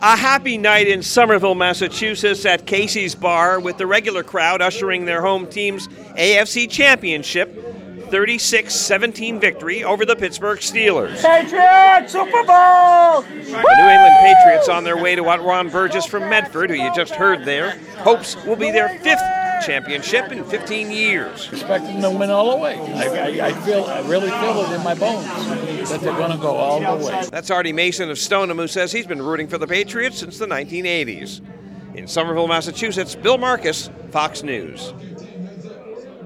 A happy night in Somerville, Massachusetts at Casey's Bar with the regular crowd ushering their home team's AFC Championship 36-17 victory over the Pittsburgh Steelers. Patriots, Super Bowl! The New England Patriots on their way to what Ron Burgess from Medford, who you just heard there, hopes will be their fifth championship in 15 years. Expecting them to win all the way. I really feel it in my bones that they're going to go all the way. That's Artie Mason of Stoneham, who says he's been rooting for the Patriots since the 1980s. In Somerville, Massachusetts, Bill Marcus, Fox News.